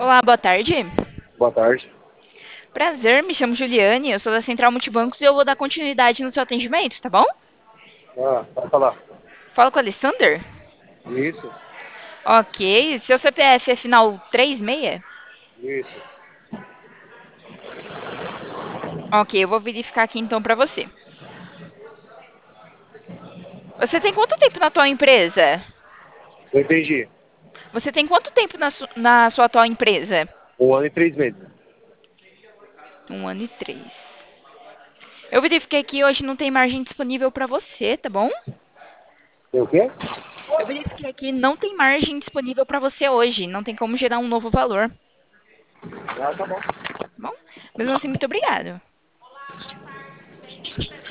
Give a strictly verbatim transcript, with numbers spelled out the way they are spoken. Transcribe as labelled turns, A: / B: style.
A: Olá, boa tarde.
B: Boa tarde.
A: Prazer, me chamo Juliane, eu sou da Central Multibancos e eu vou dar continuidade no seu atendimento, tá bom?
B: Ah, vai falar.
A: Fala com o Alessander?
B: Isso,
A: Ok, seu C P F é final três seis?
B: isso.
A: Ok, eu vou verificar aqui então pra você. Você tem quanto tempo na atual empresa?
B: Eu entendi.
A: Você tem quanto tempo na, su- na sua atual empresa?
B: Um ano e três meses.
A: Um ano e três. Eu verifiquei que hoje não tem margem disponível pra você, tá bom?
B: Tem o quê?
A: Eu verifiquei aqui não tem margem disponível pra você hoje, não tem como gerar um novo valor,
B: Ah, tá bom.
A: tá bom? Mesmo assim, muito obrigado.